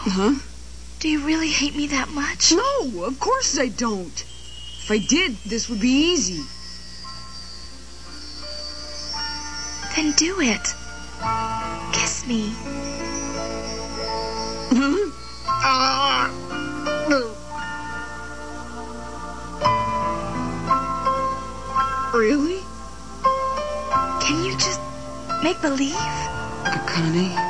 Huh? Do you really hate me that much? No, of course I don't. If I did, this would be easy. Then do it. Kiss me. Really? Can you just make believe? Akane.